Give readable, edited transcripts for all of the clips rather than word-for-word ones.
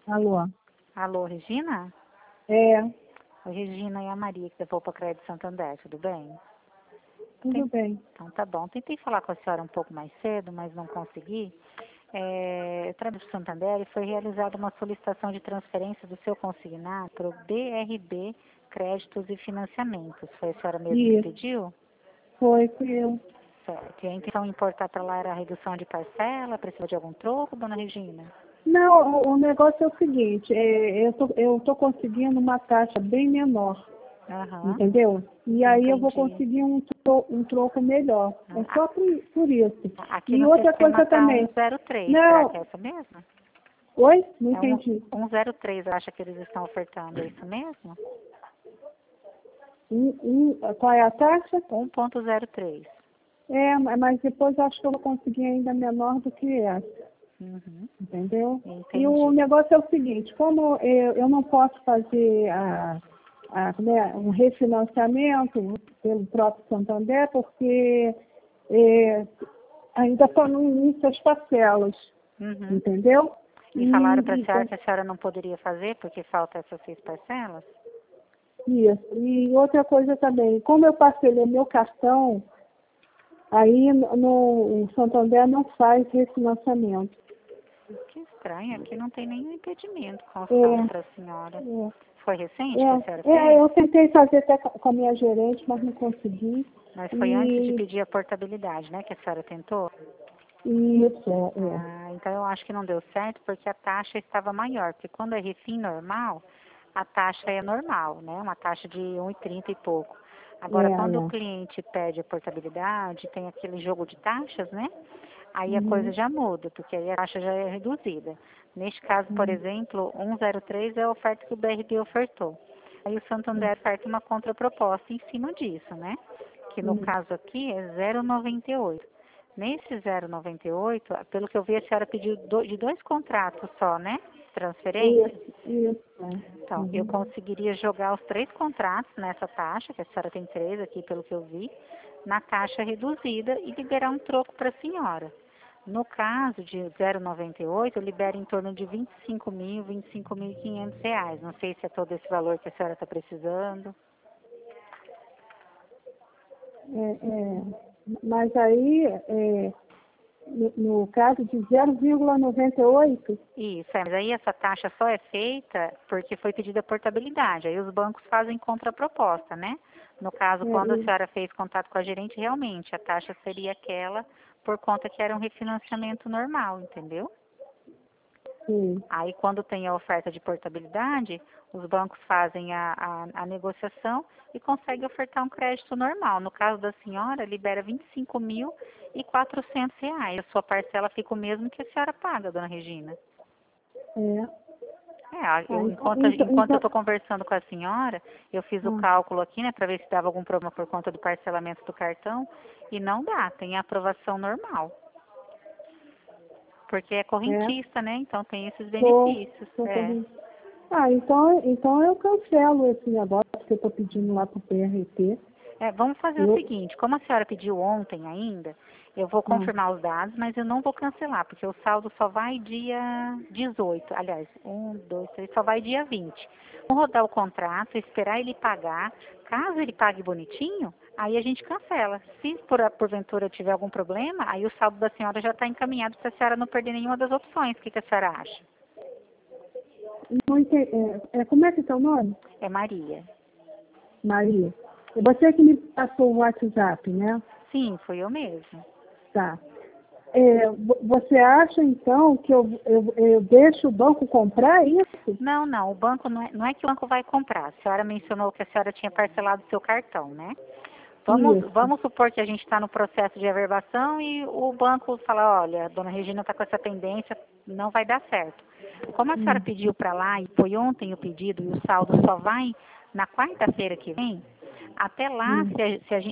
Alô? Alô, Regina? É, Oi, Regina, é a Maria que levou para Crédito Santander, tudo bem? tudo bem. Então tá bom. Tentei falar com a senhora um pouco mais cedo, mas não consegui. Eu trabalho no Santander e foi realizada uma solicitação de transferência do seu consignado para o BRB Créditos e Financiamentos. Foi a senhora mesmo que Isso, pediu? fui eu. Certo. E a intenção de importar para lá era a redução de parcela? Precisa de algum troco, dona Regina? Não, o negócio é o seguinte, eu tô conseguindo uma taxa bem menor, Aham, entendeu? E aí eu vou entendi. conseguir um troco melhor. É Ah, só por isso. Aqui E no outra sistema coisa está também. 103, será que é Não, essa mesmo? oi? Não É um entendi. 103, acha que eles estão ofertando, é isso mesmo? Qual é a taxa? 1,03. Mas depois eu acho que eu vou conseguir ainda menor do que essa. Uhum, Entendeu? E o entendi. negócio é o seguinte, como eu não posso fazer um refinanciamento pelo próprio Santander, porque é, ainda estão no início as parcelas, Uhum. entendeu? E falaram para a E, senhora que a senhora não poderia fazer porque falta essas 6 parcelas? isso. E outra coisa também, como eu parcelei meu cartão, aí o Santander não faz refinanciamento. Que estranho, aqui não tem nenhum impedimento com o saldo para a É, senhora. é. Foi recente que a senhora fez? Eu tentei fazer até com a minha gerente, mas não consegui. Mas foi antes de E pedir a portabilidade, né, que a senhora tentou? isso, Ah, então eu acho que não deu certo porque a taxa estava maior, porque quando é refim normal, a taxa é normal, né? Uma taxa de 1,30 e pouco. Agora, quando o é. cliente pede a portabilidade, tem aquele jogo de taxas, né? Aí a coisa Uhum, já muda, porque aí a taxa já é reduzida. Neste caso, por uhum, exemplo, 103 é a oferta que o BRB ofertou. Aí o Santander oferta uma contraproposta em cima disso, né? Que no uhum. caso aqui é 0,98. Nesse 0,98, pelo que eu vi, a senhora pediu de 2 contratos só, né? Transferência. Isso. Então, eu Uhum. conseguiria jogar os 3 contratos nessa taxa, que a senhora tem 3 aqui, pelo que eu vi, na taxa reduzida e liberar um troco para a senhora. No caso de 0,98, eu libero em torno de 25.000, R$ 25.500. Não sei se é todo esse valor que a senhora está precisando. Mas aí, no caso de 0,98, Isso, mas aí essa taxa só é feita porque foi pedida a portabilidade. Aí os bancos fazem contraproposta, né? No caso, é, quando a e- senhora fez contato com a gerente, realmente a taxa seria aquela por conta que era um refinanciamento normal, entendeu? sim. Aí, quando tem a oferta de portabilidade, os bancos fazem a negociação e conseguem ofertar um crédito normal. No caso da senhora, libera R$ 25.400. A sua parcela fica o mesmo que a senhora paga, dona Regina. É. Então, Enquanto eu estou conversando com a senhora, eu fiz o ah, cálculo aqui, né, para ver se dava algum problema por conta do parcelamento do cartão, e não dá, tem a aprovação normal, porque é é, correntista, né, então tem esses tô, benefícios. tô É. correndo. Então eu cancelo esse negócio que eu estou pedindo lá para o PRT. Vamos fazer o Eu, seguinte, como a senhora pediu ontem ainda, eu vou ah, confirmar os dados, mas eu não vou cancelar, porque o saldo só vai dia 18. Aliás, 1, 2, 3, só vai dia 20. Vamos rodar o contrato, esperar ele pagar. Caso ele pague bonitinho, aí a gente cancela. Se porventura tiver algum problema, aí o saldo da senhora já está encaminhado para a senhora não perder nenhuma das opções. O que a senhora acha? não entendi, como é que é seu nome? É Maria. Maria. Você que me passou o WhatsApp, né? Sim, foi eu mesmo. Tá. Você acha, então, que eu deixo o banco comprar isso? Não, não, o banco não é que o banco vai comprar. A senhora mencionou que a senhora tinha parcelado o seu cartão, né? Isso. Vamos supor que a gente está no processo de averbação e o banco fala, olha, a dona Regina está com essa pendência, não vai dar certo. Como a senhora Hum, pediu para lá e foi ontem o pedido e o saldo só vai na quarta-feira que vem, até lá hum,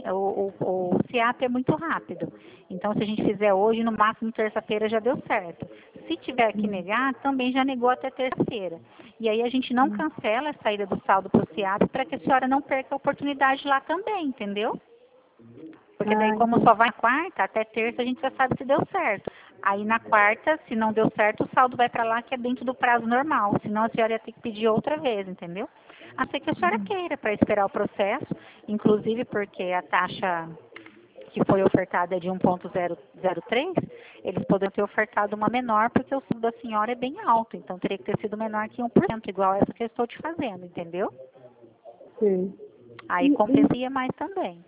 o CIAP é muito rápido. Então, se a gente fizer hoje, no máximo terça-feira já deu certo. Se tiver que hum, negar, também já negou até terça-feira. E aí a gente não hum. cancela a saída do saldo para o CIAP para que a senhora não perca a oportunidade lá também, entendeu? Porque daí, como Entendi. só vai quarta, até terça a gente já sabe se deu certo. Aí na quarta, se não deu certo, o saldo vai para lá, que é dentro do prazo normal. Senão a senhora ia ter que pedir outra vez, entendeu? A não ser que a senhora queira para esperar o processo, inclusive porque a taxa que foi ofertada é de 1,003, eles poderiam ter ofertado uma menor, porque o saldo da senhora é bem alto. Então teria que ter sido menor que 1%, igual essa que eu estou te fazendo, entendeu? Sim. Aí compensaria mais também.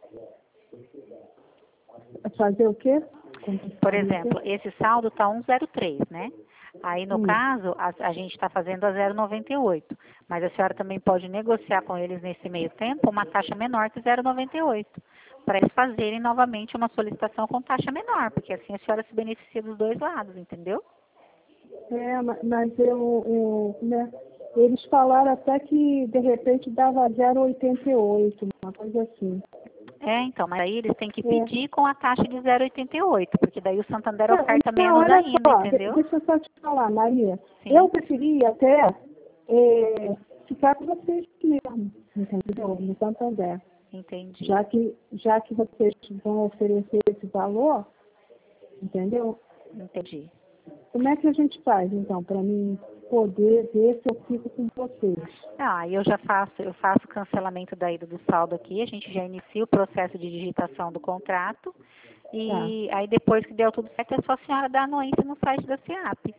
Fazer o quê? Por exemplo, esse saldo está 1,03, né? Aí, no caso, a gente está fazendo a 0,98. Mas a senhora também pode negociar com eles nesse meio tempo uma taxa menor que 0,98. Para eles fazerem novamente uma solicitação com taxa menor. Porque assim a senhora se beneficia dos dois lados, entendeu? Mas né, eles falaram até que de repente dava 0,88, uma coisa assim. Então, mas aí eles têm que pedir com a taxa de 0,88, porque daí o Santander oferta menos olha ainda, só, entendeu? Deixa eu só te falar, Maria. Sim. Eu preferia até ficar com vocês mesmo, entendeu? No Santander. Entendi. Já que vocês vão oferecer esse valor, entendeu? Entendi. Como é que a gente faz, então, para mim poder ver se eu fico com vocês? Eu faço o cancelamento da ida do saldo aqui, a gente já inicia o processo de digitação do contrato e aí depois que deu tudo certo é só a senhora dar anuência no site da SEAP.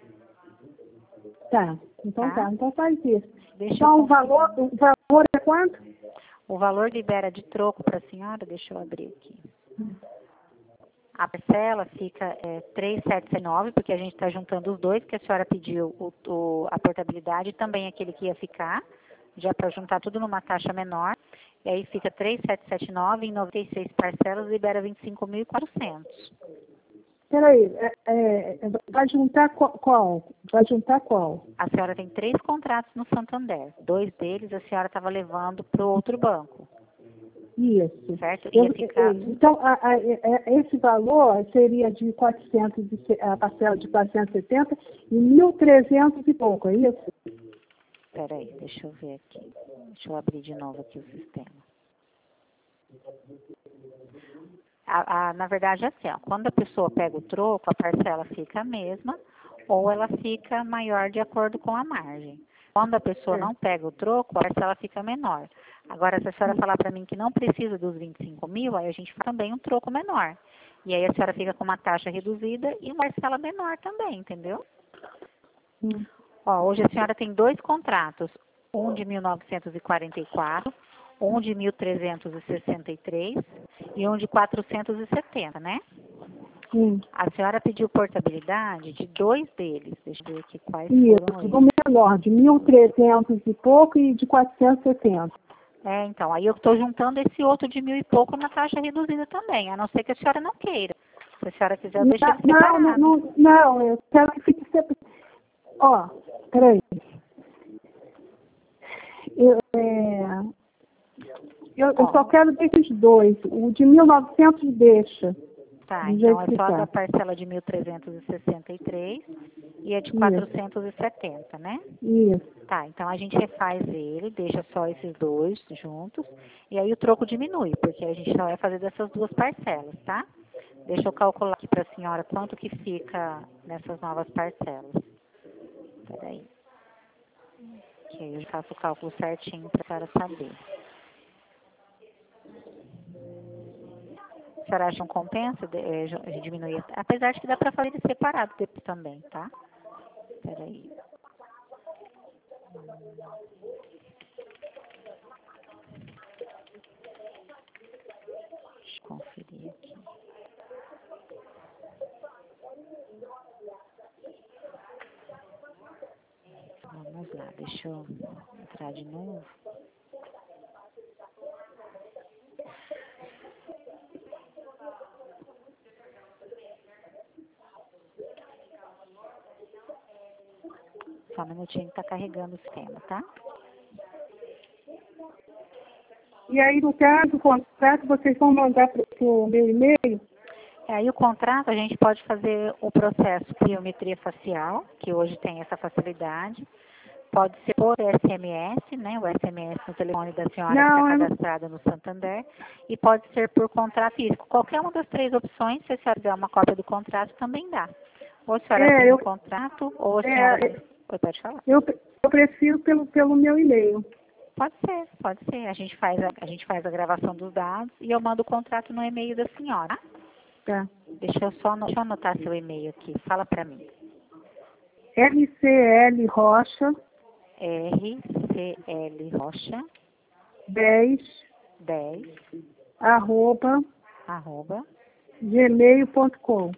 Então faz isso. Deixa Então o valor é quanto? O valor libera de troco para a senhora, deixa eu abrir aqui. A parcela fica 3,769, porque a gente está juntando os dois, porque a senhora pediu a portabilidade e também aquele que ia ficar, já para juntar tudo numa taxa menor. E aí fica 3,779, em 96 parcelas, libera 25.400. Peraí, vai juntar qual? Vai juntar qual? A senhora tem 3 contratos no Santander. 2 deles a senhora estava levando para o outro banco. Isso. Certo? Ia ficar... Então, esse valor seria de 400, a parcela de 470 e 1.300 e pouco, é isso? Peraí, deixa eu ver aqui. Deixa eu abrir de novo aqui o sistema. Na verdade, assim, quando a pessoa pega o troco, a parcela fica a mesma ou ela fica maior de acordo com a margem. Quando a pessoa não pega o troco, a parcela fica menor. Agora, se a senhora falar para mim que não precisa dos 25 mil, aí a gente faz também um troco menor. E aí a senhora fica com uma taxa reduzida e uma parcela menor também, entendeu? Hoje a senhora tem 2 contratos, um de 1944, um de 1363 e um de 470, né? A senhora pediu portabilidade de 2 deles. Deixa eu ver aqui quais foram eles. Do menor, de 1.300 e pouco e de 470. Então, aí eu estou juntando esse outro de 1.000 e pouco na taxa reduzida também, a não ser que a senhora não queira. Se a senhora quiser, eu deixo ele separado. Não, eu quero que fique separado. Peraí. Eu só quero desses 2. O de 1.900 deixa. Tá, então é só da parcela de 1.363 e a de 470, né? Isso. Tá, então a gente refaz ele, deixa só esses 2 juntos, e aí o troco diminui, porque a gente só vai fazer dessas 2 parcelas, tá? Deixa eu calcular aqui para a senhora quanto que fica nessas novas parcelas. Peraí. Que aí eu faço o cálculo certinho para a senhora saber. A senhora acha um compensa diminuir? Apesar de que dá para fazer ele separado depois também, tá? Peraí. Deixa eu conferir aqui. Vamos lá, deixa eu entrar de novo. Só um minutinho que está carregando o sistema, tá? E aí, no caso, o contrato, vocês vão mandar para o meu e-mail? Aí o contrato, a gente pode fazer o processo de biometria facial, que hoje tem essa facilidade. Pode ser por SMS, né? O SMS no telefone da senhora que Não, está eu não. cadastrada no Santander. E pode ser por contrato físico. Qualquer uma das três opções, se a senhora der uma cópia do contrato, também dá. Ou a senhora tem o contrato, ou a senhora vai... Oi, pode falar. Eu prefiro pelo meu e-mail. Pode ser, pode ser. A gente faz a gravação dos dados e eu mando o contrato no e-mail da senhora. Tá. Deixa eu anotar seu e-mail aqui. Fala para mim. RCL Rocha RCL Rocha 10 arroba gmail.com.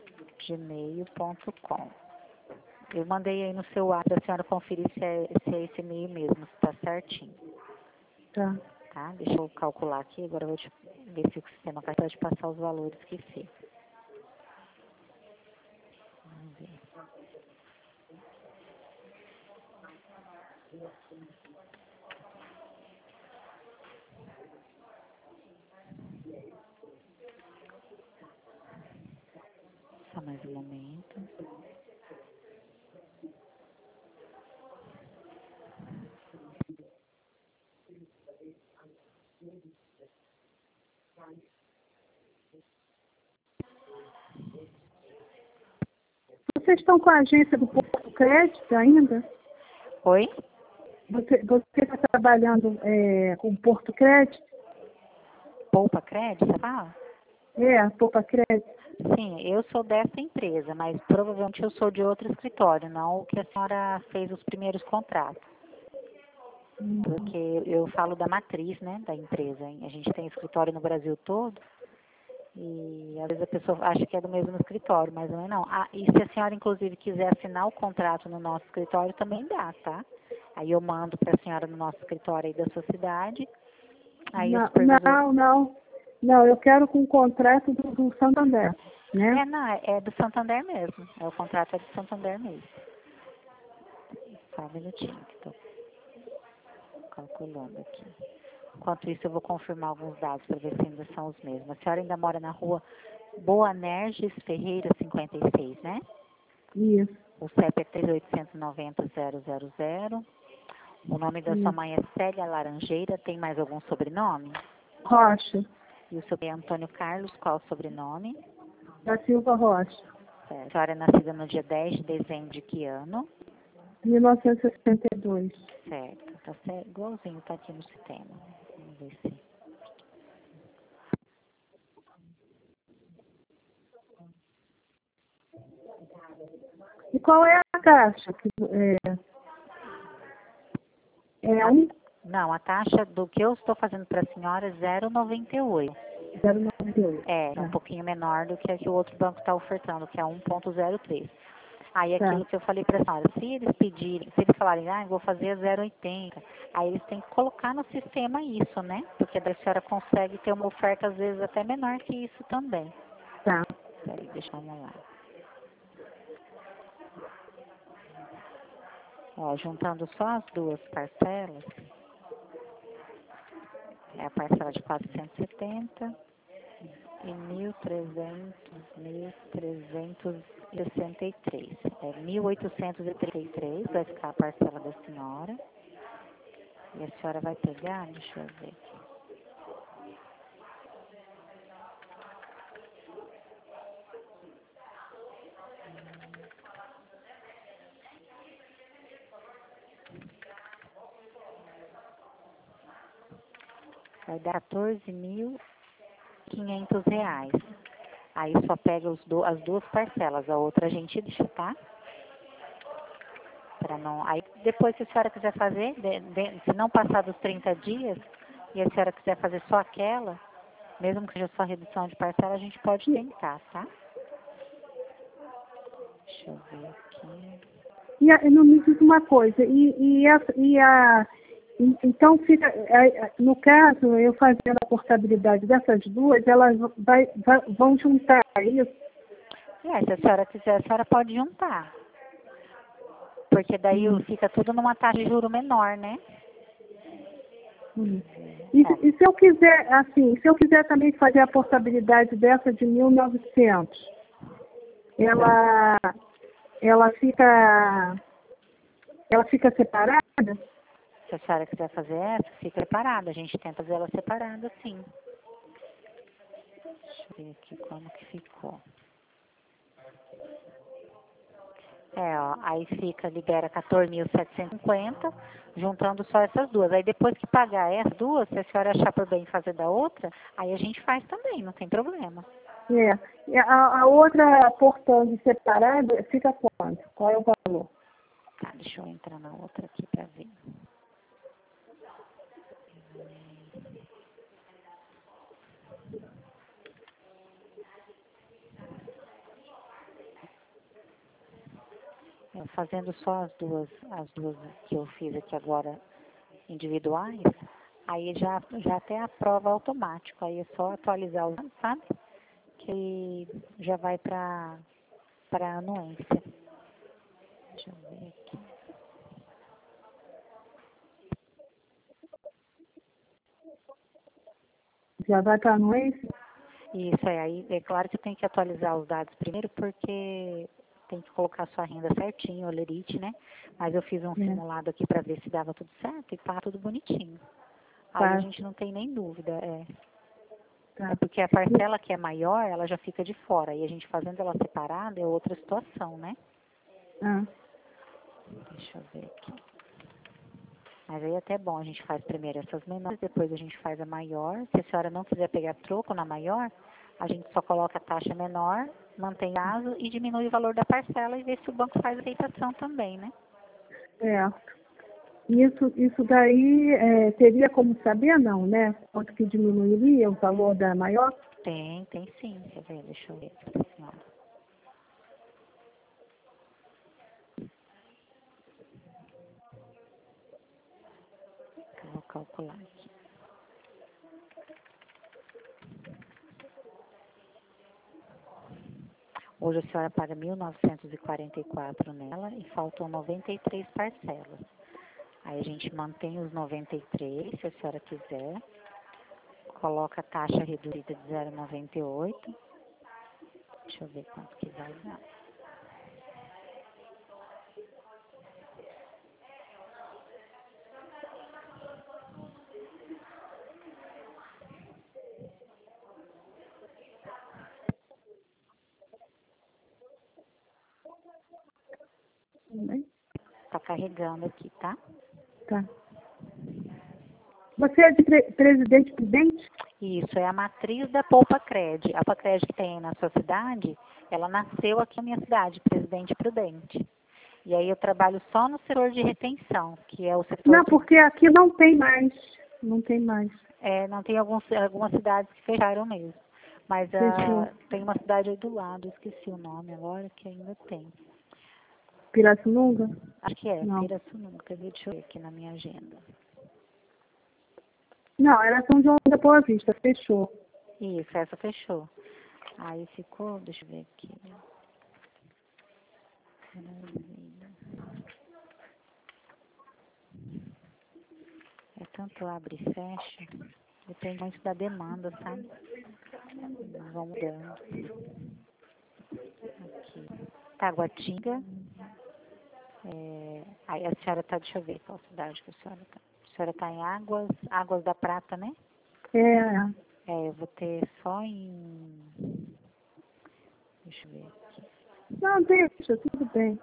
Eu mandei aí no seu WhatsApp a senhora conferir se é esse e-mail mesmo, se está certinho. Tá. Tá? Deixa eu calcular aqui, agora eu vou ver se o sistema vai te passar os valores que fez. Vamos ver. Só mais um momento. Vocês estão com a agência do Porto Crédito ainda? Oi? Você está trabalhando com o Porto Crédito? Poupa Crédito, você fala? Poupa Crédito. Sim, eu sou dessa empresa, mas provavelmente eu sou de outro escritório, não o que a senhora fez os primeiros contratos. Porque eu falo da matriz, né, da empresa. A gente tem escritório no Brasil todo e às vezes a pessoa acha que é do mesmo escritório, mas não é não. Ah, e se a senhora inclusive quiser assinar o contrato no nosso escritório, também dá, tá? Aí eu mando para a senhora no nosso escritório aí da sua cidade. Aí o supervisor... Não, eu quero com o contrato do Santander, né? É do Santander mesmo. O contrato é do Santander mesmo. Só um minutinho que estou calculando aqui. Enquanto isso, eu vou confirmar alguns dados para ver se ainda são os mesmos. A senhora ainda mora na rua Boanerges Ferreira, 56, né? Isso. O CEP é 3890-000. O nome da sua mãe é Célia Laranjeira. Tem mais algum sobrenome? Rocha. E o seu é Antônio Carlos, qual o sobrenome? Da Silva Rocha. Certo. A senhora é nascida no dia 10 de dezembro de que ano? 1962. Certo. Tá certo. Igualzinho, tá aqui no sistema. Vamos ver se... E qual é a taxa? Não, a taxa do que eu estou fazendo para a senhora é 0,98. 0,98. É um pouquinho menor do que o outro banco está ofertando, que é 1,03. Aí aquilo que eu falei para a senhora, se eles falarem, eu vou fazer 0,80, aí eles têm que colocar no sistema isso, né? Porque daí a senhora consegue ter uma oferta às vezes até menor que isso também. Tá. Peraí, deixa eu lá. Ó, juntando só as duas parcelas, é a parcela de 470 e 1.363. É 1.833 vai ficar a parcela da senhora. E a senhora vai pegar, deixa eu ver aqui. Vai dar R$14.500. Aí só pega as duas parcelas, a outra a gente deixa, tá? Pra não... Aí depois, se a senhora quiser fazer, se não passar dos 30 dias, e a senhora quiser fazer só aquela, mesmo que seja só redução de parcela, a gente pode tentar, tá? Deixa eu ver aqui. Não me diz uma coisa, então fica, no caso, eu fazendo a portabilidade dessas duas, elas vão juntar isso? Se a senhora quiser, a senhora pode juntar. Porque daí fica tudo numa taxa de juro menor, né? E se eu quiser, assim, se eu quiser também fazer a portabilidade dessa de 1.900, ela fica Ela fica separada? Se a senhora quiser fazer essa, fica separada. A gente tenta fazer ela separada, sim. Deixa eu ver aqui como que ficou. Ó, aí libera 14.750, juntando só essas duas. Aí depois que pagar essas duas, se a senhora achar por bem fazer da outra, aí a gente faz também, não tem problema. E a outra portão de separada fica quanto? Qual é o valor? Tá, deixa eu entrar na outra aqui pra ver. Fazendo só as duas que eu fiz aqui agora individuais, aí já até aprova automático. Aí é só atualizar os dados, sabe? Que já vai para a anuência. Deixa eu ver aqui. Já vai para a anuência? Isso aí é claro que tem que atualizar os dados primeiro, porque tem que colocar sua renda certinho, o lerite, né? Mas eu fiz um simulado aqui para ver se dava tudo certo e tá tudo bonitinho. Aí a gente não tem nem dúvida, É porque a parcela que é maior, ela já fica de fora. E a gente fazendo ela separada é outra situação, né? Deixa eu ver aqui. Mas aí é até bom, a gente faz primeiro essas menores, depois a gente faz a maior. Se a senhora não quiser pegar troco na maior, a gente só coloca a taxa menor, mantém prazo e diminui o valor da parcela e vê se o banco faz aceitação também, né? Isso daí teria como saber, não, né? Quanto que diminuiria o valor da maior? Tem sim. Quer ver? Deixa eu ver aqui pra senhora. Eu vou calcular aqui. Hoje a senhora paga 1.944 nela e faltam 93 parcelas. Aí a gente mantém os 93, se a senhora quiser. Coloca a taxa reduzida de 0,98. Deixa eu ver quanto que vai dar. Tá carregando aqui, tá? Tá. Você é de Presidente Prudente? Isso, é a matriz da Poupa Cred. A Poupa Cred que tem na sua cidade, ela nasceu aqui na minha cidade, Presidente Prudente. E aí eu trabalho só no setor de retenção, que é o setor... Não, porque aqui não tem mais. Não tem mais. Não tem algumas cidades que fecharam mesmo. Mas tem uma cidade aí do lado, esqueci o nome agora, que ainda tem. Pirassununga? Acho que é, não. Pirassununga. Deixa eu ver aqui na minha agenda. Não, era São João da Boa Vista, fechou. Isso, essa fechou. Aí ficou, deixa eu ver aqui. É tanto abre e fecha, depende muito da demanda, sabe? Vão mudando. Aqui. Taguatinga. Aí a senhora tá, deixa eu ver qual cidade que a senhora tá. A senhora tá em Águas da Prata, né? Eu vou ter só em... Deixa eu ver aqui. Não, deixa, tudo bem.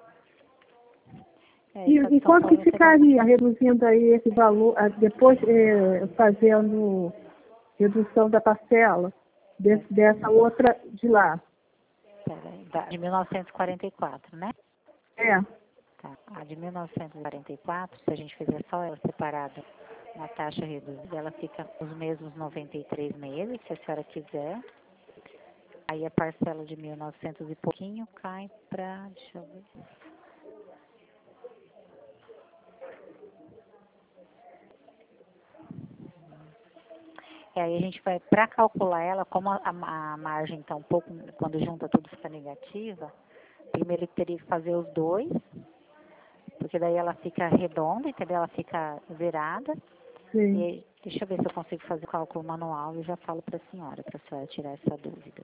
E quanto que ficaria reduzindo aí esse valor, depois fazendo redução da parcela dessa outra de lá? Peraí, de 1944, né? Tá. A de 1944, se a gente fizer só ela separada na taxa reduzida, ela fica os mesmos 93 meses, se a senhora quiser. Aí a parcela de 1.900 e pouquinho cai para, deixa eu ver. Aí a gente vai, para calcular ela, como a margem está um pouco, quando junta tudo fica negativa, primeiro teria que fazer os dois, porque daí ela fica redonda, entendeu? Ela fica zerada. Sim. E aí, deixa eu ver se eu consigo fazer o cálculo manual e já falo para a senhora tirar essa dúvida.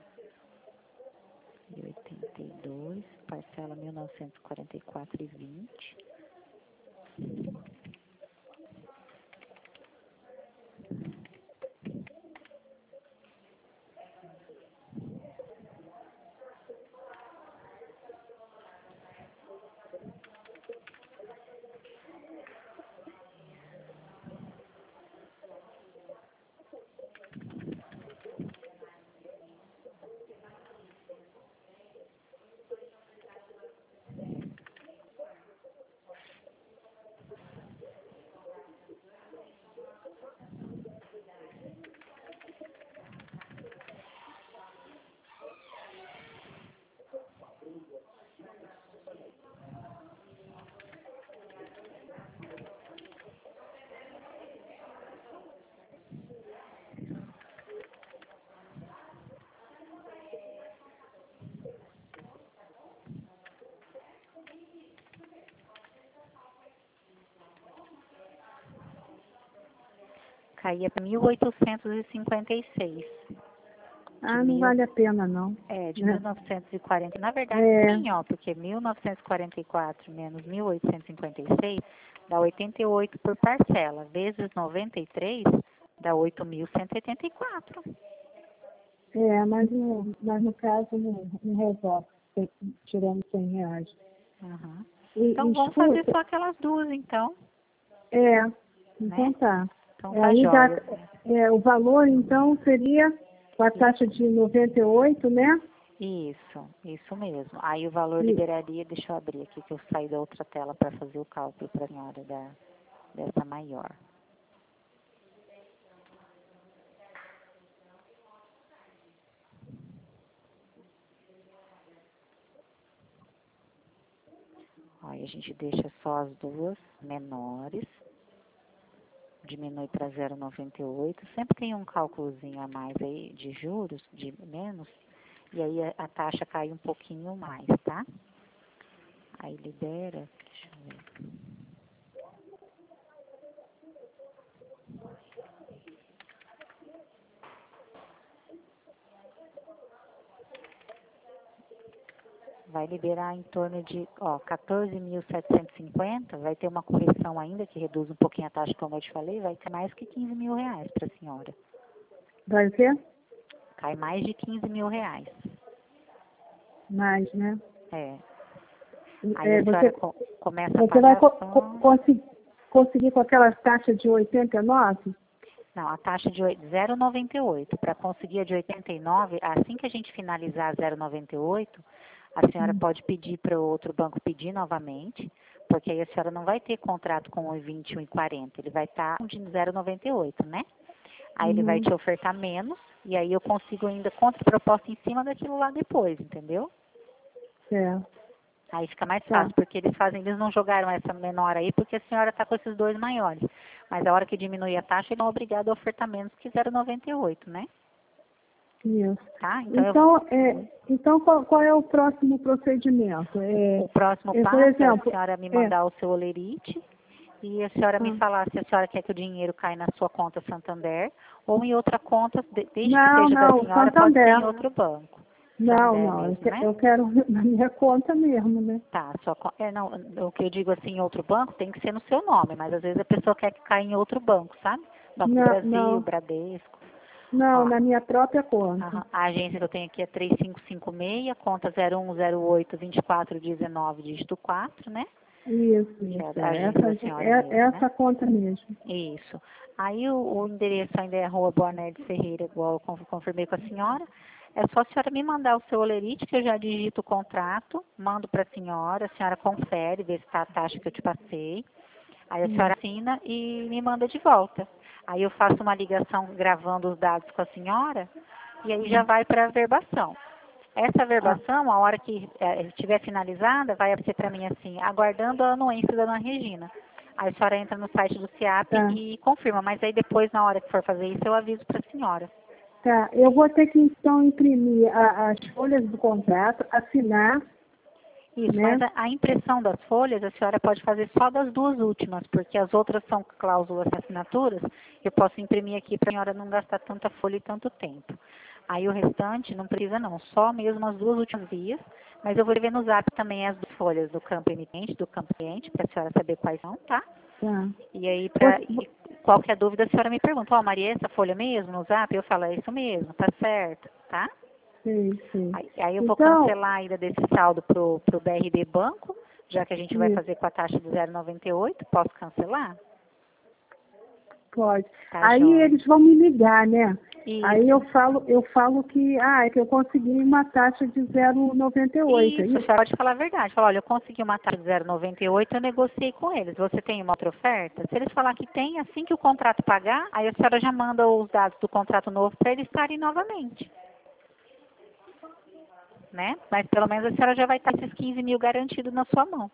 82, parcela 1944,20. Caía para 1.856. Ah, não vale a pena, não. De Né? 1940. Na verdade, sim, ó, porque 1944 menos 1.856 dá 88 por parcela, vezes 93 dá 8.184. Mas no caso não resolve, tirando R$ 100. Uhum. E, Então vamos escuta, fazer só aquelas duas, então. Então Né? tá. Então tá Aí jóia. o valor, então, seria com a taxa de 98, né? Isso mesmo. Aí o valor liberaria, deixa eu abrir aqui que eu saí da outra tela para fazer o cálculo para a senhora dessa maior. Aí a gente deixa só as duas menores, diminui para 0,98, sempre tem um cálculozinho a mais aí de juros, de menos, e aí a taxa cai um pouquinho mais, tá? Aí libera, deixa eu ver. Vai liberar em torno de 14.750, vai ter uma correção ainda que reduz um pouquinho a taxa, como eu te falei, vai ter mais que R$ 15.000 para a senhora. Vai ver? Cai mais de R$ 15.000. Mais, né? Aí a senhora começa a você pagar vai só... conseguir com aquela taxa de 89? Não, a taxa de 0,98. Para conseguir a de 89, assim que a gente finalizar a 0,98, a senhora pode pedir para o outro banco pedir novamente, porque aí a senhora não vai ter contrato com 1,20 e 1,40. Ele vai estar de 0,98, né? Aí ele vai te ofertar menos, e aí eu consigo ainda contraproposta em cima daquilo lá depois, entendeu? Aí fica mais fácil, porque eles não jogaram essa menor aí, porque a senhora está com esses dois maiores. Mas a hora que diminuir a taxa, eles são obrigados a ofertar menos que 0,98, né? Isso. Tá? Então qual é o próximo procedimento? O próximo passo por exemplo, é a senhora me mandar o seu olerite e a senhora me falar se a senhora quer que o dinheiro caia na sua conta Santander ou em outra conta, desde que seja da senhora, Santander. pode ser em outro banco. Eu quero na minha conta mesmo, né? Tá, o que eu digo assim, em outro banco tem que ser no seu nome, mas às vezes a pessoa quer que caia em outro banco, sabe? Banco do Brasil, Bradesco. Não, na minha própria conta. A agência que eu tenho aqui é 3556, conta 0108-2419, dígito 4, né? Isso. Essa conta mesmo. Isso. Aí o endereço ainda é Rua Boanerges Ferreira, igual eu confirmei com a senhora. É só a senhora me mandar o seu olerite, que eu já digito o contrato, mando para a senhora confere, vê se está a taxa que eu te passei. Aí a senhora assina e me manda de volta. Aí eu faço uma ligação gravando os dados com a senhora e aí já vai para a verbação. Essa verbação, a hora que estiver finalizada, vai aparecer para mim assim, aguardando a anuência da Ana Regina. Aí a senhora entra no site do SIAP e confirma, mas aí depois, na hora que for fazer isso, eu aviso para a senhora. Tá, eu vou ter que então imprimir as folhas do contrato, assinar. Isso, né? Mas a impressão das folhas a senhora pode fazer só das duas últimas, porque as outras são cláusulas e assinaturas, eu posso imprimir aqui para a senhora não gastar tanta folha e tanto tempo. Aí o restante não precisa não, só mesmo as 2 últimas vias. Mas eu vou ver no Zap também as 2 folhas do campo emitente, do campo cliente, para a senhora saber quais são, tá? Tá. E aí, Você- qualquer dúvida, a senhora me pergunta, ó, Maria, essa folha mesmo no Zap? Eu falo, é isso mesmo, tá certo, tá? Sim, sim. Aí eu vou Então, cancelar a ida desse saldo pro BRB Banco, já que a gente vai isso, fazer com a taxa de 0,98, posso cancelar? pode. Tá, Aí joia. eles vão me ligar, né? Aí Isso. eu falo que, é que eu consegui uma taxa de 0,98. Isso, a senhora pode falar a verdade. Fala, olha, eu consegui uma taxa de 0,98, eu negociei com eles. Você tem uma outra oferta? Se eles falar que tem, assim que o contrato pagar, aí a senhora já manda os dados do contrato novo para eles estarem novamente. Né? Mas pelo menos a senhora já vai estar esses 15 mil garantidos na sua mão.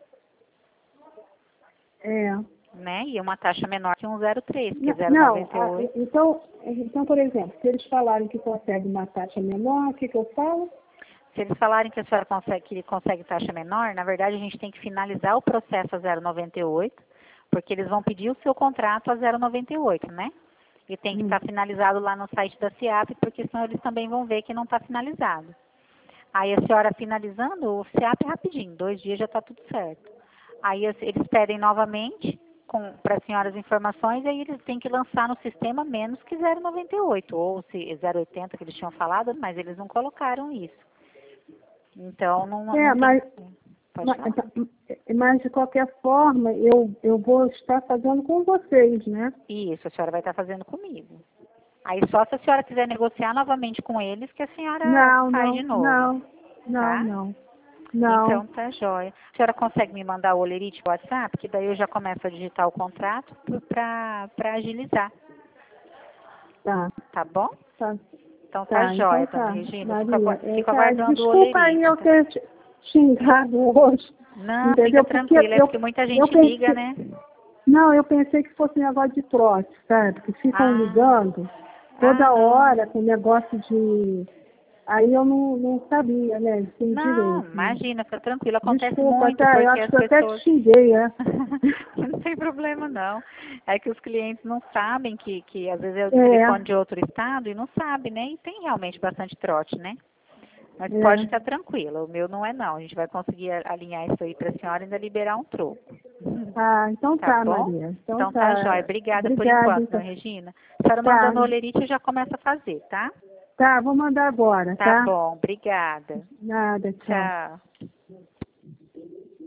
É. Né? E uma taxa menor que um 0,3, que é Não, 0,98. então, por exemplo, se eles falarem que consegue uma taxa menor, o que eu falo? Se eles falarem que a senhora consegue, que ele consegue taxa menor, na verdade a gente tem que finalizar o processo a 0,98, porque eles vão pedir o seu contrato a 0,98, né? E tem que estar finalizado lá no site da CIAP, porque senão eles também vão ver que não está finalizado. Aí a senhora finalizando, o CIAP é rapidinho, 2 dias já está tudo certo. Aí eles pedem novamente para a senhora as informações, aí eles têm que lançar no sistema menos que 0,98, ou se 0,80 que eles tinham falado, mas eles não colocaram isso. Então, não tem... Pode falar. Mas de qualquer forma, eu vou estar fazendo com vocês, né? Isso, a senhora vai estar fazendo comigo. Aí só se a senhora quiser negociar novamente com eles, que a senhora faz de novo. Tá? Não. Então, tá jóia. A senhora consegue me mandar o olerite no WhatsApp, que daí eu já começo a digitar o contrato para agilizar. Tá. Tá bom? Tá. Então tá jóia, Então tá, dona Regina. Maria. Fico aguardando o Desculpa olerite. aí eu ter xingado hoje. Não, Entendeu? fica tranquila, é porque muita gente liga, né? Não, eu pensei que fosse um negócio de trote, sabe? Que ficam ligando toda hora com negócio de... Aí eu não sabia, né? Sem Não, direito. imagina, fica tranquila. Acontece Desculpa, muito, tá? Eu porque acho as que eu até pessoas... te xinguei, é. Não tem problema, não. É que os clientes não sabem que às vezes é o telefone de outro estado e não sabe, né? E tem realmente bastante trote, né? Mas pode estar tranquila, o meu não é não. A gente vai conseguir alinhar isso aí para a senhora e ainda liberar um troco. Ah, então Tá bom? Maria. Então tá jóia. Obrigada por enquanto, dona Regina. A senhora mandando o olerite, eu já começo a fazer, tá? Tá, vou mandar agora, tá? Tá bom, obrigada. Nada, tchau. Tchau.